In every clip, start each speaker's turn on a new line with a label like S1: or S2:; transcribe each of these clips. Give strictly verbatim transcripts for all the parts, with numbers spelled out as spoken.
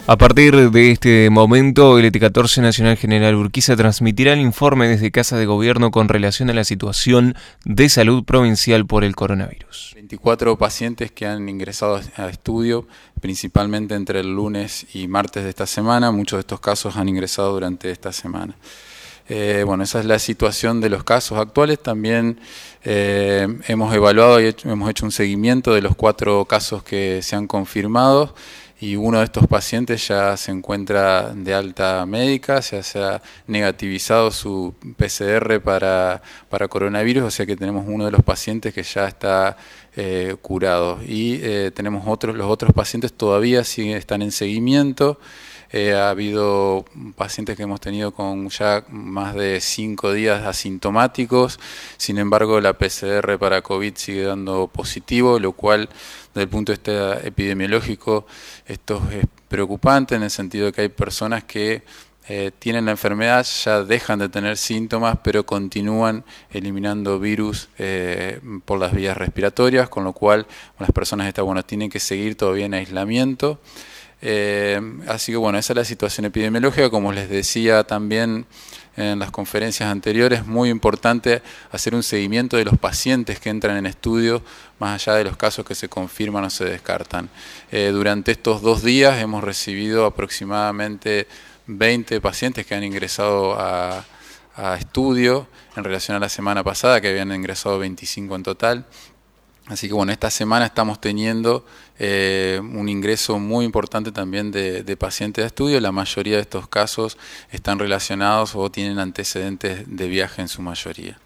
S1: A partir de este momento, el E T catorce Nacional General Urquiza transmitirá el informe desde Casa de Gobierno con relación a la situación de salud provincial por el coronavirus.
S2: veinticuatro pacientes que han ingresado a estudio, principalmente entre el lunes y martes de esta semana. Muchos de estos casos han ingresado durante esta semana. Eh, bueno, esa es la situación de los casos actuales. También eh, hemos evaluado y hecho, hemos hecho un seguimiento de los cuatro casos que se han confirmado. Y uno de estos pacientes ya se encuentra de alta médica, ya se ha negativizado su P C R para, para coronavirus, o sea que tenemos uno de los pacientes que ya está eh, curado. Y eh, tenemos otros, los otros pacientes todavía siguen, están en seguimiento. Eh, ha habido pacientes que hemos tenido con ya más de cinco días asintomáticos, sin embargo la P C R para COVID sigue dando positivo, lo cual desde el punto de vista epidemiológico esto es preocupante en el sentido de que hay personas que eh, tienen la enfermedad, ya dejan de tener síntomas, pero continúan eliminando virus eh, por las vías respiratorias, con lo cual las personas estas, bueno, tienen que seguir todavía en aislamiento. Eh, así que bueno, esa es la situación epidemiológica. Como les decía también en las conferencias anteriores, es muy importante hacer un seguimiento de los pacientes que entran en estudio, más allá de los casos que se confirman o se descartan. Eh, durante estos dos días hemos recibido aproximadamente veinte pacientes que han ingresado a, a estudio en relación a la semana pasada, que habían ingresado veinticinco en total. Así que bueno, esta semana estamos teniendo eh, un ingreso muy importante también de, de pacientes de estudio. La mayoría de estos casos están relacionados o tienen antecedentes de viaje en su mayoría.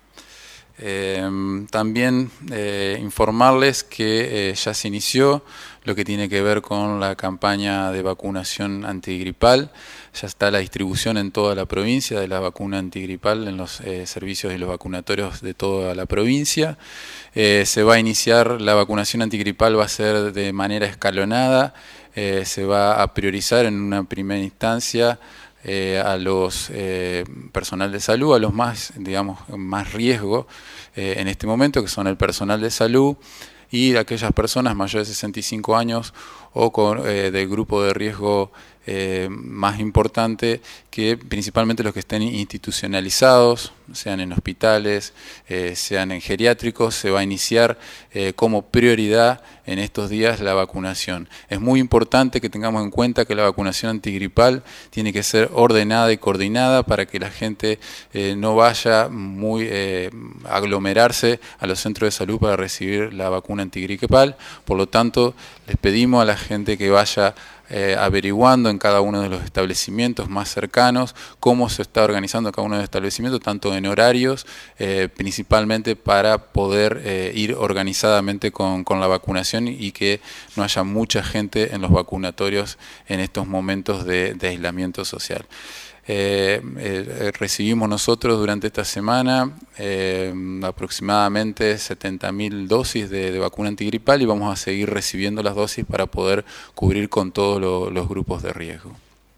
S2: Eh, también eh, informarles que eh, ya se inició lo que tiene que ver con la campaña de vacunación antigripal. Ya está la distribución en toda la provincia de la vacuna antigripal en los eh, servicios y los vacunatorios de toda la provincia. Eh, se va a iniciar, la vacunación antigripal va a ser de manera escalonada, eh, se va a priorizar en una primera instancia eh, a los eh, personal de salud, a los más, digamos, más riesgo eh, en este momento, que son el personal de salud, y aquellas personas mayores de sesenta y cinco años o con, eh, del grupo de riesgo eh, más importante, que principalmente los que estén institucionalizados, sean en hospitales, eh, sean en geriátricos. Se va a iniciar eh, como prioridad en estos días la vacunación. Es muy importante que tengamos en cuenta que la vacunación antigripal tiene que ser ordenada y coordinada para que la gente eh, no vaya muy eh, a aglomerarse a los centros de salud para recibir la vacuna antigripal. Por lo tanto, les pedimos a la gente que vaya Eh, averiguando en cada uno de los establecimientos más cercanos cómo se está organizando cada uno de los establecimientos, tanto en horarios, eh, principalmente para poder eh, ir organizadamente con, con la vacunación y que no haya mucha gente en los vacunatorios en estos momentos de, de aislamiento social. Eh, eh, recibimos nosotros durante esta semana eh, aproximadamente setenta mil dosis de, de vacuna antigripal y vamos a seguir recibiendo las dosis para poder cubrir con todos lo, los grupos de riesgo.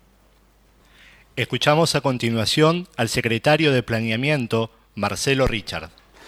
S3: Escuchamos a continuación al secretario de Planeamiento, Marcelo Richard.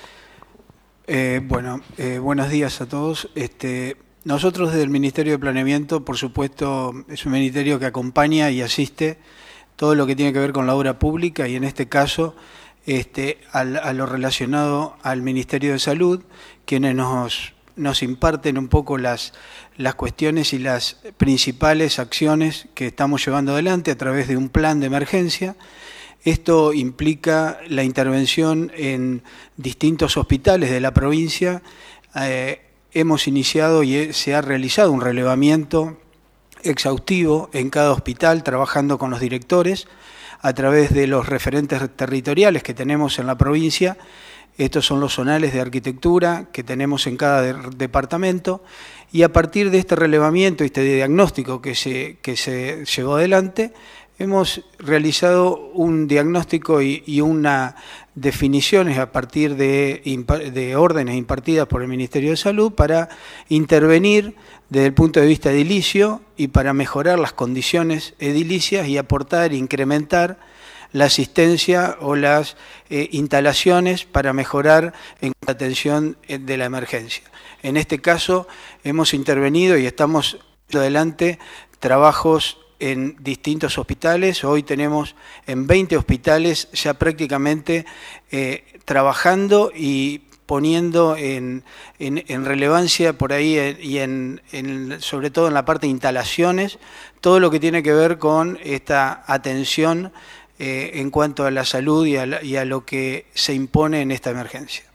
S4: Eh, bueno, eh, buenos días a todos. Este, nosotros desde el Ministerio de Planeamiento, por supuesto, es un ministerio que acompaña y asiste todo lo que tiene que ver con la obra pública y en este caso este, al, a lo relacionado al Ministerio de Salud, quienes nos, nos imparten un poco las, las cuestiones y las principales acciones que estamos llevando adelante a través de un plan de emergencia. Esto implica la intervención en distintos hospitales de la provincia. Eh, hemos iniciado y se ha realizado un relevamiento exhaustivo en cada hospital, trabajando con los directores a través de los referentes territoriales que tenemos en la provincia. Estos son los zonales de arquitectura que tenemos en cada de departamento y a partir de este relevamiento y este diagnóstico que se, que se llevó adelante, hemos realizado un diagnóstico y, y una definiciones a partir de, de órdenes impartidas por el Ministerio de Salud para intervenir desde el punto de vista edilicio y para mejorar las condiciones edilicias y aportar e incrementar la asistencia o las eh, instalaciones para mejorar en la atención de la emergencia. En este caso hemos intervenido y estamos adelante trabajos en distintos hospitales. Hoy tenemos en veinte hospitales ya prácticamente eh, trabajando y poniendo en, en, en relevancia por ahí eh, y en, en, sobre todo en la parte de instalaciones, todo lo que tiene que ver con esta atención eh, en cuanto a la salud y a, la, y a lo que se impone en esta emergencia.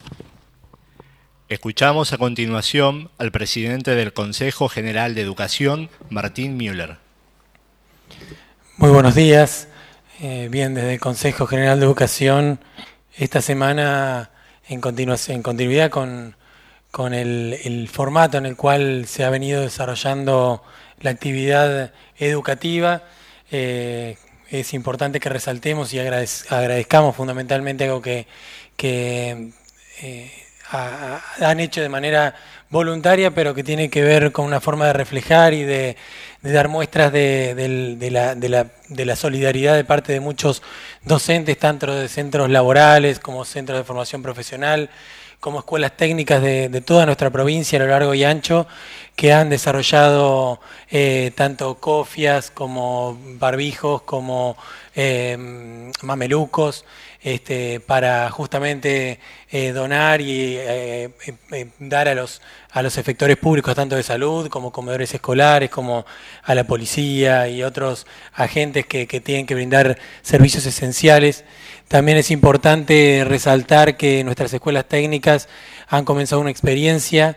S3: Escuchamos a continuación al presidente del Consejo General de Educación, Martín Müller.
S5: Muy buenos días. Eh, bien, desde el Consejo General de Educación, esta semana en, continuación, en continuidad con, con el, el formato en el cual se ha venido desarrollando la actividad educativa, eh, es importante que resaltemos y agradez, agradezcamos fundamentalmente algo que, que eh, a, a, han hecho de manera voluntaria, pero que tiene que ver con una forma de reflejar y de, de dar muestras de, de, de, la, de, la, de la solidaridad de parte de muchos docentes, tanto de centros laborales como centros de formación profesional, como escuelas técnicas de, de toda nuestra provincia a lo largo y ancho, que han desarrollado eh, tanto cofias como barbijos, como eh, mamelucos, este, para justamente eh, donar y eh, eh, dar a los, a los efectores públicos, tanto de salud como comedores escolares, como a la policía y otros agentes que, que tienen que brindar servicios esenciales. También es importante resaltar que nuestras escuelas técnicas han comenzado una experiencia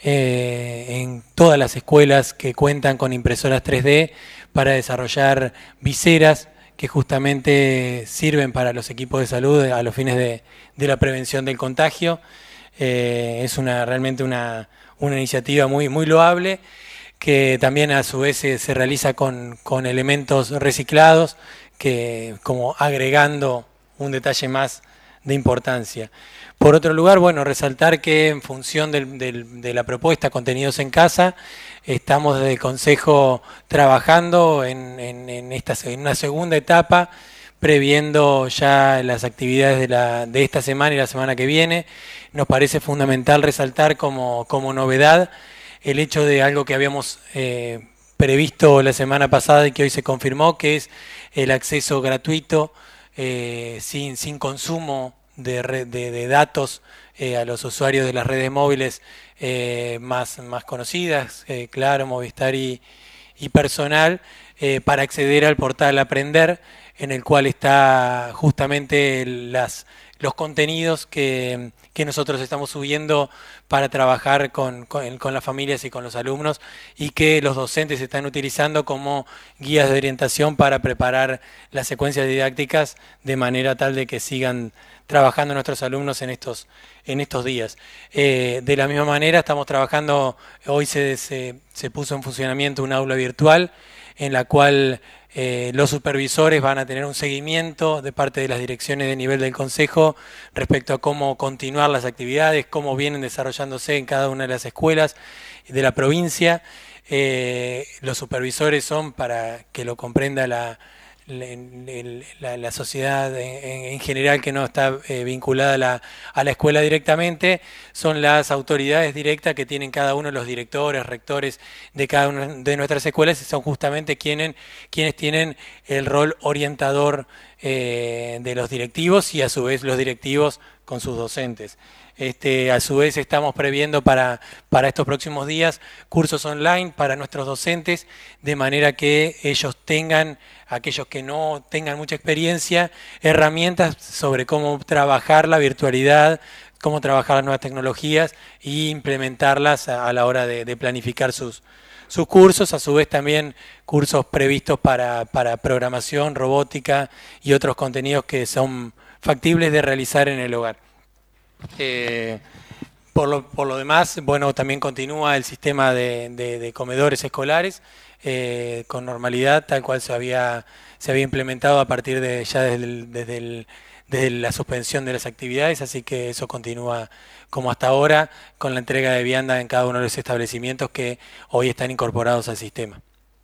S5: eh, en todas las escuelas que cuentan con impresoras tres D para desarrollar viseras que justamente sirven para los equipos de salud a los fines de, de la prevención del contagio. Eh, es una realmente una, una iniciativa muy, muy loable, que también a su vez se, se realiza con, con elementos reciclados, que como agregando un detalle más de importancia. Por otro lugar, bueno, resaltar que en función del, del, de la propuesta Contenidos en Casa, estamos desde el Consejo trabajando en, en, en, esta, en una segunda etapa, previendo ya las actividades de, la, de esta semana y la semana que viene. Nos parece fundamental resaltar como, como novedad el hecho de algo que habíamos eh, previsto la semana pasada y que hoy se confirmó, que es el acceso gratuito Eh, sin, sin consumo de, red, de, de datos eh, a los usuarios de las redes móviles eh, más, más conocidas, eh, Claro, Movistar y, y Personal, eh, para acceder al portal Aprender, en el cual está justamente las, los contenidos que, que nosotros estamos subiendo para trabajar con, con, con las familias y con los alumnos, y que los docentes están utilizando como guías de orientación para preparar las secuencias didácticas de manera tal de que sigan trabajando nuestros alumnos en estos, en estos días. Eh, de la misma manera estamos trabajando, hoy se, se, se puso en funcionamiento un aula virtual en la cual Eh, los supervisores van a tener un seguimiento de parte de las direcciones de nivel del Consejo respecto a cómo continuar las actividades, cómo vienen desarrollándose en cada una de las escuelas de la provincia. Eh, los supervisores son, para que lo comprenda la, la, la sociedad en, en general que no está eh, vinculada a la, a la escuela directamente, son las autoridades directas que tienen cada uno de los directores, rectores de cada una de nuestras escuelas, y son justamente quienes, quienes tienen el rol orientador eh, de los directivos, y a su vez los directivos con sus docentes. Este, a su vez estamos previendo para, para estos próximos días cursos online para nuestros docentes, de manera que ellos tengan, aquellos que no tengan mucha experiencia, herramientas sobre cómo trabajar la virtualidad, cómo trabajar las nuevas tecnologías e implementarlas a, a la hora de, de planificar sus, sus cursos. A su vez también cursos previstos para, para programación, robótica y otros contenidos que son factibles de realizar en el hogar. Eh, por, lo, por lo demás, bueno, también continúa el sistema de, de, de comedores escolares eh, con normalidad, tal cual se había, se había implementado a partir de ya desde, el, desde, el, desde la suspensión de las actividades, así que eso continúa como hasta ahora, con la entrega de vianda en cada uno de los establecimientos que hoy están incorporados al sistema.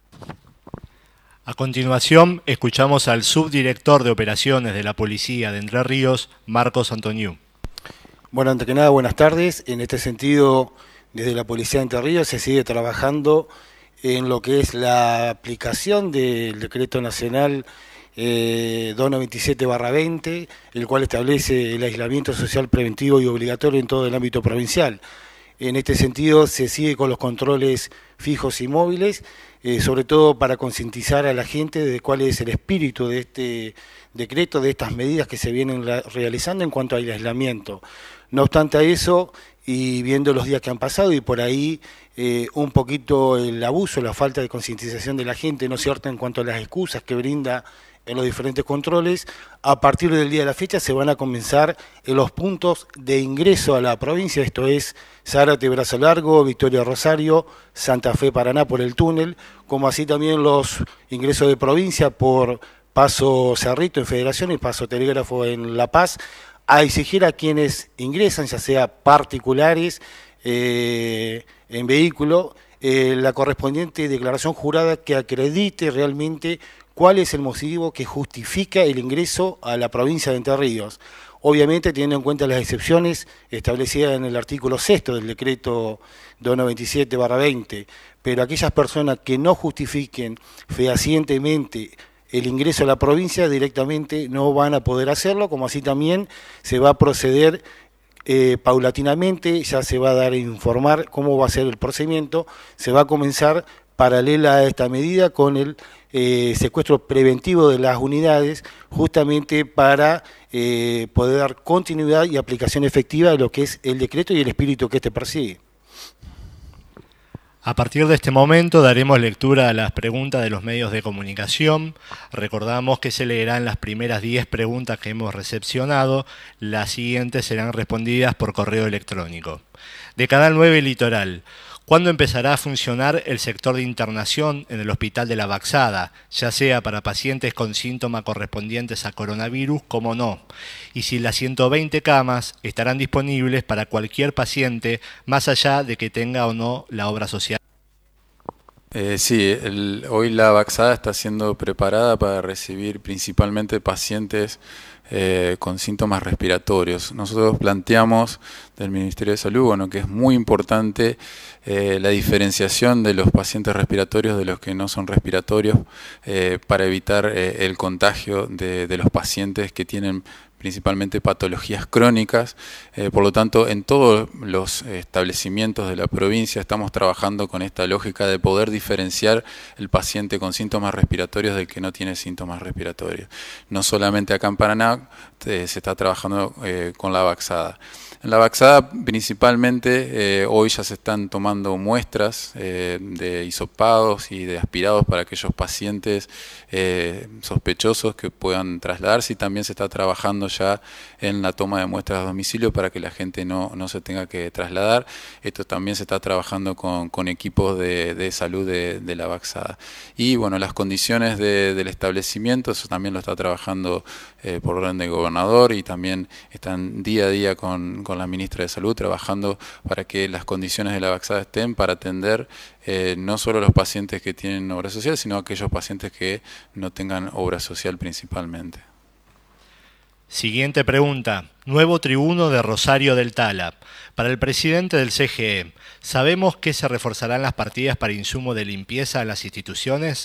S3: A continuación, escuchamos al subdirector de operaciones de la Policía de Entre Ríos, Marcos Antoniú.
S6: Bueno, antes que nada, buenas tardes. En este sentido, desde la Policía de Entre Ríos se sigue trabajando en lo que es la aplicación del Decreto Nacional eh, doscientos noventa y siete barra veinte, el cual establece el aislamiento social preventivo y obligatorio en todo el ámbito provincial. En este sentido se sigue con los controles fijos y móviles, eh, sobre todo para concientizar a la gente de cuál es el espíritu de este decreto, de estas medidas que se vienen la, realizando en cuanto al aislamiento. No obstante a eso, y viendo los días que han pasado y por ahí eh, un poquito el abuso, la falta de concientización de la gente, ¿no es cierto?, en cuanto a las excusas que brinda en los diferentes controles, a partir del día de la fecha se van a comenzar en los puntos de ingreso a la provincia, esto es Zárate, Brazo Largo, Victoria, Rosario, Santa Fe, Paraná por el túnel, como así también los ingresos de provincia por Paso Cerrito en Federación y Paso Telégrafo en La Paz, a exigir a quienes ingresan, ya sea particulares, eh, en vehículo, eh, la correspondiente declaración jurada que acredite realmente cuál es el motivo que justifica el ingreso a la provincia de Entre Ríos. Obviamente teniendo en cuenta las excepciones establecidas en el artículo sexto del decreto doscientos noventa y siete barra veinte, pero aquellas personas que no justifiquen fehacientemente el ingreso a la provincia directamente no van a poder hacerlo, como así también se va a proceder eh, paulatinamente, ya se va a dar a informar cómo va a ser el procedimiento, se va a comenzar paralela a esta medida con el eh, secuestro preventivo de las unidades, justamente para eh, poder dar continuidad y aplicación efectiva de lo que es el decreto y el espíritu que éste persigue.
S3: A partir de este momento daremos lectura a las preguntas de los medios de comunicación. Recordamos que se leerán las primeras diez preguntas que hemos recepcionado, las siguientes serán respondidas por correo electrónico. De Canal nueve Litoral, ¿cuándo empezará a funcionar el sector de internación en el Hospital de la Baxada, ya sea para pacientes con síntomas correspondientes a coronavirus como no? Y si las ciento veinte camas estarán disponibles para cualquier paciente, más allá de que tenga o no la obra social.
S2: Eh, sí, el, hoy la Baxada está siendo preparada para recibir principalmente pacientes eh, con síntomas respiratorios. Nosotros planteamos del Ministerio de Salud, bueno, que es muy importante eh, la diferenciación de los pacientes respiratorios de los que no son respiratorios eh, para evitar eh, el contagio de, de los pacientes que tienen principalmente patologías crónicas. Eh, por lo tanto, en todos los establecimientos de la provincia estamos trabajando con esta lógica de poder diferenciar el paciente con síntomas respiratorios del que no tiene síntomas respiratorios. No solamente acá en Paraná eh, se está trabajando eh, con la Baxada. En la Baxada principalmente eh, hoy ya se están tomando muestras eh, de hisopados y de aspirados para aquellos pacientes eh, sospechosos que puedan trasladarse, y también se está trabajando ya en la toma de muestras a domicilio para que la gente no, no se tenga que trasladar. Esto también se está trabajando con, con equipos de, de salud de, de la Baxada. Y bueno, las condiciones de, del establecimiento, eso también lo está trabajando eh, por orden del gobernador, y también están día a día con, con la ministra de Salud trabajando para que las condiciones de la Baxada estén para atender eh, no solo a los pacientes que tienen obra social, sino a aquellos pacientes que no tengan obra social principalmente.
S3: Siguiente pregunta. Nuevo tribuno de Rosario del Tala. Para el presidente del C G E, ¿sabemos que se reforzarán las partidas para insumo de limpieza en las instituciones?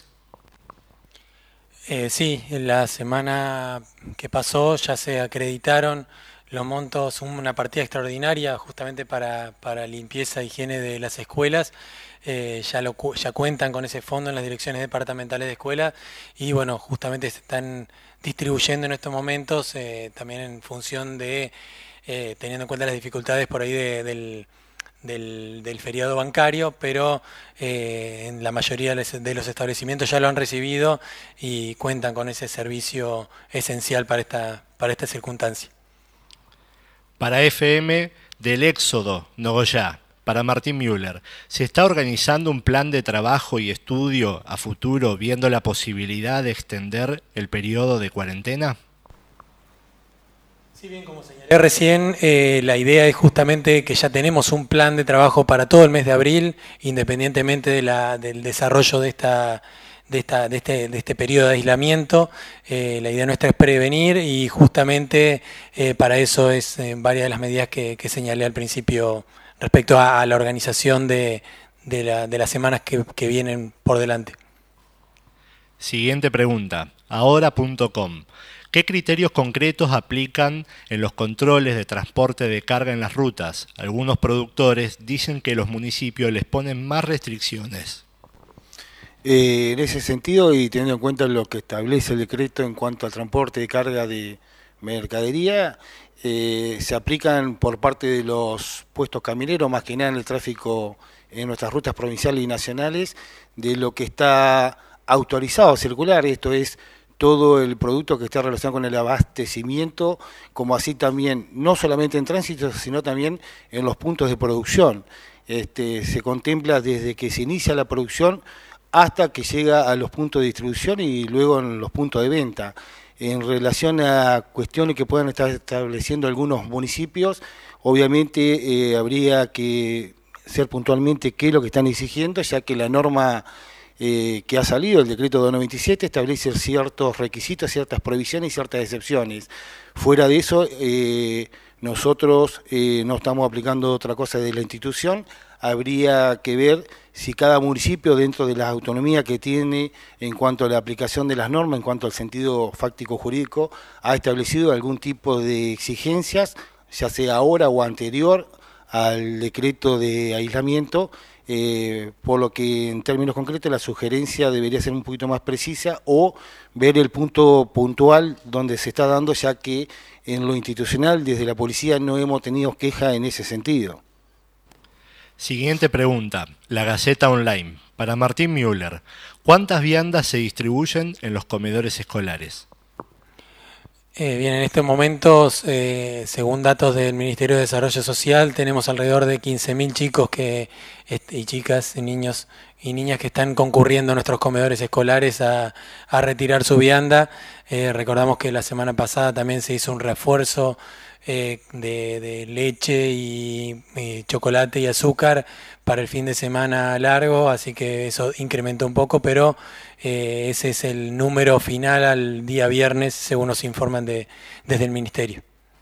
S5: Eh, sí, en la semana que pasó ya se acreditaron los montos, una partida extraordinaria justamente para, para limpieza e higiene de las escuelas. Eh, ya, lo, ya cuentan con ese fondo en las direcciones departamentales de escuela, y bueno, justamente se están distribuyendo en estos momentos eh, también en función de, eh, teniendo en cuenta las dificultades por ahí de, del, del, del feriado bancario, pero eh, en la mayoría de los establecimientos ya lo han recibido y cuentan con ese servicio esencial para esta, para esta circunstancia.
S3: Para F M del Éxodo, Nogoyá, para Martín Müller, ¿se está organizando un plan de trabajo y estudio a futuro viendo la posibilidad de extender el periodo de cuarentena?
S5: Sí, bien, como señalé recién, eh, la idea es justamente que ya tenemos un plan de trabajo para todo el mes de abril, independientemente de la, del desarrollo de esta De, esta, de, este, de este periodo de aislamiento. Eh, la idea nuestra es prevenir, y justamente eh, para eso es eh, varias de las medidas que, que señalé al principio respecto a, a la organización de, de, la, de las semanas que, que vienen por delante.
S3: Siguiente pregunta, ahora punto com. ¿Qué criterios concretos aplican en los controles de transporte de carga en las rutas? Algunos productores dicen que los municipios les ponen más restricciones.
S6: Eh, en ese sentido, y teniendo en cuenta lo que establece el decreto en cuanto al transporte de carga de mercadería, eh, se aplican por parte de los puestos camineros, más que nada en el tráfico en nuestras rutas provinciales y nacionales, de lo que está autorizado a circular, esto es todo el producto que está relacionado con el abastecimiento, como así también, no solamente en tránsito, sino también en los puntos de producción. Este, se contempla desde que se inicia la producción hasta que llega a los puntos de distribución y luego en los puntos de venta. En relación a cuestiones que puedan estar estableciendo algunos municipios, obviamente eh, habría que ser puntualmente qué es lo que están exigiendo, ya que la norma Eh, que ha salido, el decreto dos mil veintisiete, establece ciertos requisitos, ciertas prohibiciones y ciertas excepciones. Fuera de eso, eh, nosotros eh, no estamos aplicando otra cosa de la institución, habría que ver si cada municipio, dentro de la autonomía que tiene en cuanto a la aplicación de las normas, en cuanto al sentido fáctico jurídico, ha establecido algún tipo de exigencias, ya sea ahora o anterior al decreto de aislamiento, Eh, por lo que en términos concretos la sugerencia debería ser un poquito más precisa o ver el punto puntual donde se está dando, ya que en lo institucional desde la policía no hemos tenido queja en ese sentido.
S3: Siguiente pregunta, la Gaceta Online, para Martín Müller. ¿Cuántas viandas se distribuyen en los comedores escolares?
S5: Eh, bien, en estos momentos, eh, según datos del Ministerio de Desarrollo Social, tenemos alrededor de quince mil chicos que, y chicas, y niños y niñas que están concurriendo a nuestros comedores escolares a, a retirar su vianda. Eh, recordamos que la semana pasada también se hizo un refuerzo eh, de, de leche y, y chocolate y azúcar para el fin de semana largo, así que eso incrementó un poco, pero eh, ese es el número final al día viernes, según nos informan de, desde el Ministerio.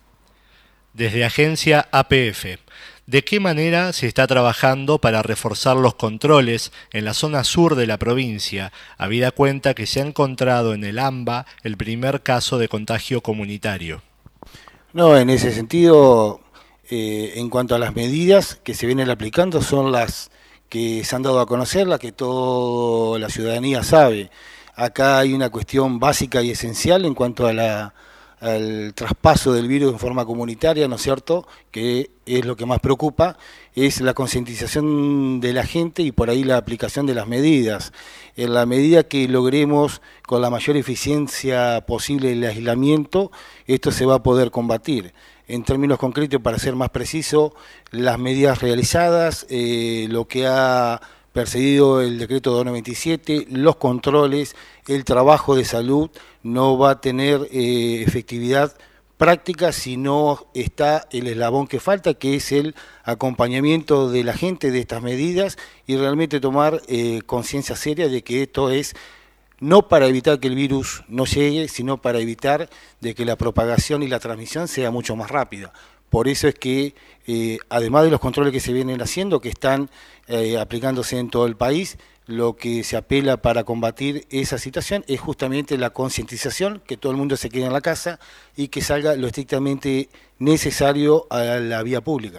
S3: Desde Agencia A P F, ¿de qué manera se está trabajando para reforzar los controles en la zona sur de la provincia, habida cuenta que se ha encontrado en el AMBA el primer caso de contagio comunitario?
S6: No, en ese sentido, eh, en cuanto a las medidas que se vienen aplicando, son las que se han dado a conocer, las que toda la ciudadanía sabe. Acá hay una cuestión básica y esencial en cuanto a la al traspaso del virus en forma comunitaria, ¿no es cierto?, que es lo que más preocupa, es la concientización de la gente y por ahí la aplicación de las medidas. En la medida que logremos con la mayor eficiencia posible el aislamiento, esto se va a poder combatir. En términos concretos, para ser más preciso, las medidas realizadas, eh, lo que ha perseguido el decreto dos mil veintisiete, los controles, el trabajo de salud no va a tener eh, efectividad práctica si no está el eslabón que falta, que es el acompañamiento de la gente de estas medidas y realmente tomar eh, conciencia seria de que esto es no para evitar que el virus no llegue, sino para evitar de que la propagación y la transmisión sea mucho más rápida. Por eso es que, eh, además de los controles que se vienen haciendo, que están eh, aplicándose en todo el país, lo que se apela para combatir esa situación es justamente la concientización, que todo el mundo se quede en la casa y que salga lo estrictamente necesario a la vía pública.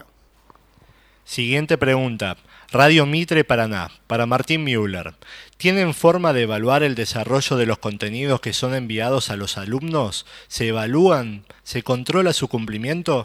S3: Siguiente pregunta. Radio Mitre Paraná, para Martín Müller. ¿Tienen forma de evaluar el desarrollo de los contenidos que son enviados a los alumnos? ¿Se evalúan? ¿Se controla su cumplimiento?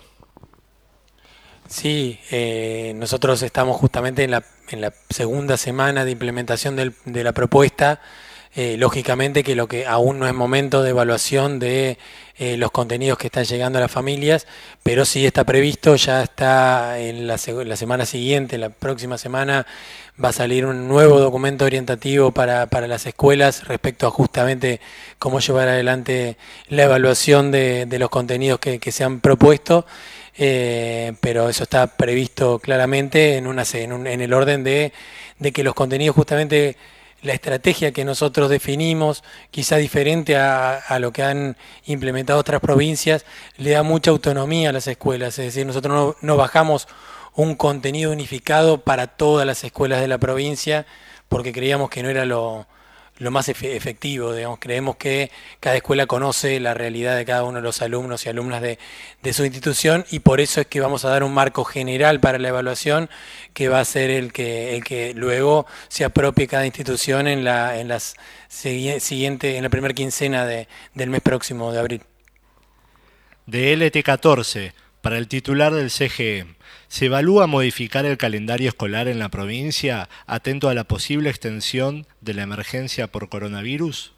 S5: Sí, eh, nosotros estamos justamente en la, en la segunda semana de implementación del, de la propuesta. Eh, lógicamente que lo que aún no es momento de evaluación de eh, los contenidos que están llegando a las familias, pero sí está previsto, ya está en la, la semana siguiente, la próxima semana, va a salir un nuevo documento orientativo para, para las escuelas respecto a justamente cómo llevar adelante la evaluación de, de los contenidos que, que se han propuesto. Eh, pero eso está previsto claramente en, una, en, un, en el orden de, de que los contenidos, justamente la estrategia que nosotros definimos, quizá diferente a, a lo que han implementado otras provincias, le da mucha autonomía a las escuelas, es decir, nosotros no, no bajamos un contenido unificado para todas las escuelas de la provincia, porque creíamos que no era lo, lo más efectivo, digamos. Creemos que cada escuela conoce la realidad de cada uno de los alumnos y alumnas de, de su institución, y por eso es que vamos a dar un marco general para la evaluación, que va a ser el que, el que luego se apropie cada institución en la, en las siguiente, en la primera quincena de, del mes próximo de abril.
S3: De L T catorce, para el titular del C G E, ¿se evalúa modificar el calendario escolar en la provincia atento a la posible extensión de la emergencia por coronavirus?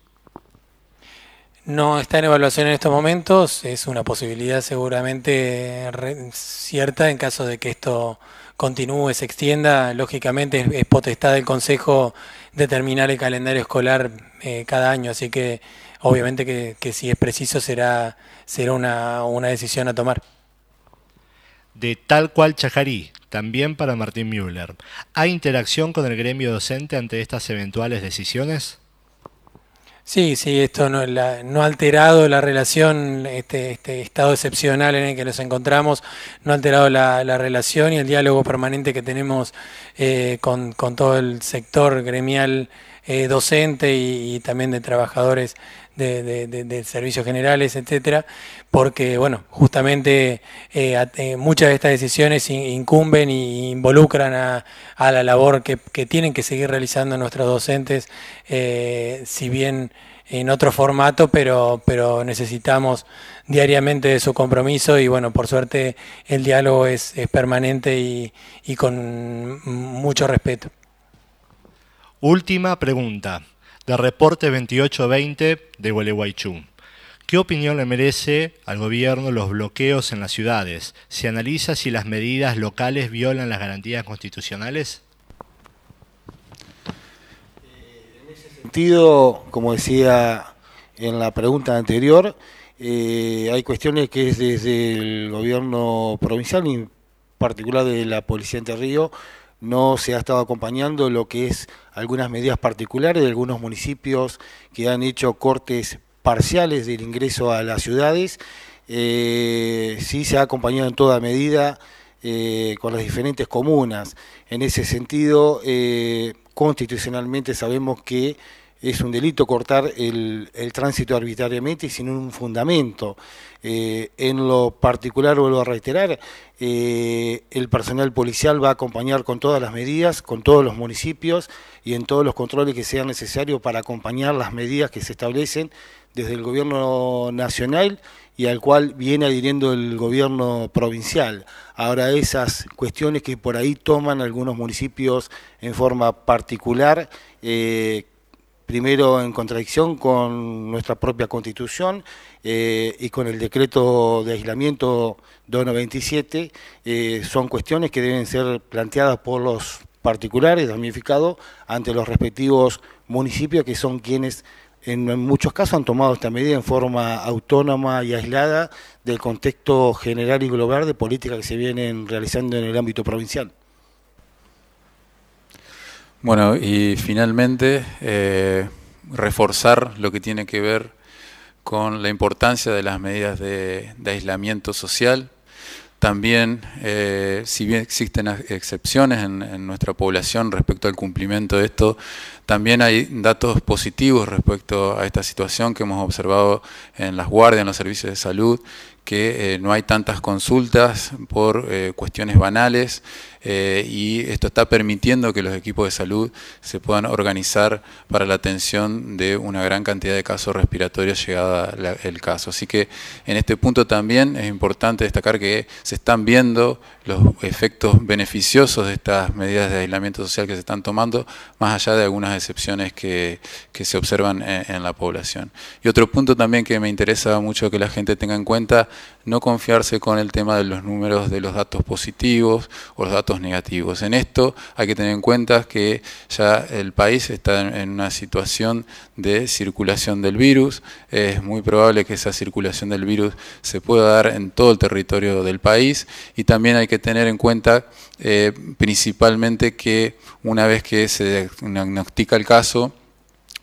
S5: No está en evaluación en estos momentos, es una posibilidad seguramente cierta en caso de que esto continúe, se extienda. Lógicamente es, es potestad del Consejo determinar el calendario escolar eh, cada año, así que obviamente que, que si es preciso será, será una, una decisión a tomar.
S3: De Tal Cual Chajarí, también para Martín Müller, ¿hay interacción con el gremio docente ante estas eventuales decisiones?
S5: Sí, sí, esto no, la, no ha alterado la relación, este, este estado excepcional en el que nos encontramos, no ha alterado la, la relación y el diálogo permanente que tenemos eh, con, con todo el sector gremial eh, docente y, y también de trabajadores de, de, de, de servicios generales, etcétera, porque bueno, justamente eh, a, eh, muchas de estas decisiones incumben y involucran a, a la labor que, que tienen que seguir realizando nuestros docentes, eh, si bien en otro formato, pero, pero necesitamos diariamente de su compromiso y bueno, por suerte el diálogo es, es permanente y, y con mucho respeto.
S3: Última pregunta, de Reporte veintiocho veinte de Gualeguaychú. ¿Qué opinión le merece al gobierno los bloqueos en las ciudades? ¿Se analiza si las medidas locales violan las garantías constitucionales?
S6: En ese sentido, como decía en la pregunta anterior, eh, hay cuestiones que es desde el gobierno provincial, y en particular de la Policía de Entre Ríos, no se ha estado acompañando lo que es algunas medidas particulares de algunos municipios que han hecho cortes parciales del ingreso a las ciudades. Eh, sí se ha acompañado en toda medida eh, con las diferentes comunas. En ese sentido, eh, constitucionalmente sabemos que es un delito cortar el, el tránsito arbitrariamente y sin un fundamento. Eh, en lo particular, vuelvo a reiterar, eh, el personal policial va a acompañar con todas las medidas, con todos los municipios y en todos los controles que sean necesarios para acompañar las medidas que se establecen desde el gobierno nacional y al cual viene adhiriendo el gobierno provincial. Ahora, esas cuestiones que por ahí toman algunos municipios en forma particular, eh, primero en contradicción con nuestra propia Constitución eh, y con el decreto de aislamiento dos noventa y siete, eh, son cuestiones que deben ser planteadas por los particulares, damnificados, ante los respectivos municipios, que son quienes en muchos casos han tomado esta medida en forma autónoma y aislada del contexto general y global de políticas que se vienen realizando en el ámbito provincial.
S2: Bueno, y finalmente eh, reforzar lo que tiene que ver con la importancia de las medidas de, de aislamiento social. También, eh, si bien existen excepciones en, en nuestra población respecto al cumplimiento de esto, también hay datos positivos respecto a esta situación que hemos observado en las guardias, en los servicios de salud, que eh, no hay tantas consultas por eh, cuestiones banales eh, y esto está permitiendo que los equipos de salud se puedan organizar para la atención de una gran cantidad de casos respiratorios llegada la, el caso. Así que en este punto también es importante destacar que se están viendo los efectos beneficiosos de estas medidas de aislamiento social que se están tomando, más allá de algunas excepciones que, que se observan en, en la población. Y otro punto también que me interesa mucho que la gente tenga en cuenta, no confiarse con el tema de los números de los datos positivos o los datos negativos. En esto hay que tener en cuenta que ya el país está en una situación de circulación del virus. Es muy probable que esa circulación del virus se pueda dar en todo el territorio del país, y también hay que tener en cuenta eh, principalmente que una vez que se diagnostica el caso,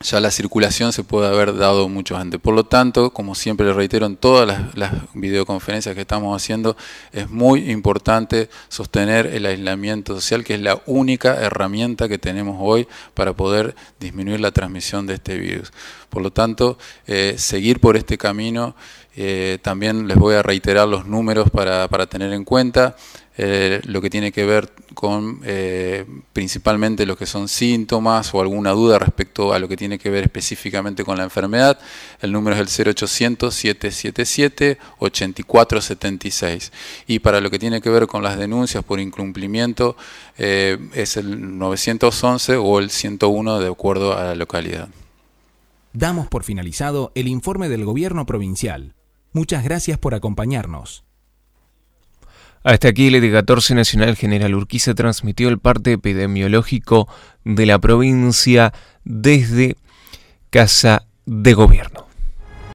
S2: ya la circulación se puede haber dado mucho antes. Por lo tanto, como siempre les reitero en todas las, las videoconferencias que estamos haciendo, es muy importante sostener el aislamiento social, que es la única herramienta que tenemos hoy para poder disminuir la transmisión de este virus. Por lo tanto, eh, seguir por este camino. Eh, también les voy a reiterar los números para, para tener en cuenta. Eh, lo que tiene que ver con eh, principalmente lo que son síntomas o alguna duda respecto a lo que tiene que ver específicamente con la enfermedad. El número es el cero ochocientos, siete siete siete, ocho cuatro siete seis. Y para lo que tiene que ver con las denuncias por incumplimiento eh, es el novecientos once o el ciento uno de acuerdo a la localidad.
S7: Damos por finalizado el informe del Gobierno Provincial. Muchas gracias por acompañarnos.
S1: Hasta aquí el E T catorce Nacional General Urquiza transmitió el parte epidemiológico de la provincia desde Casa de Gobierno.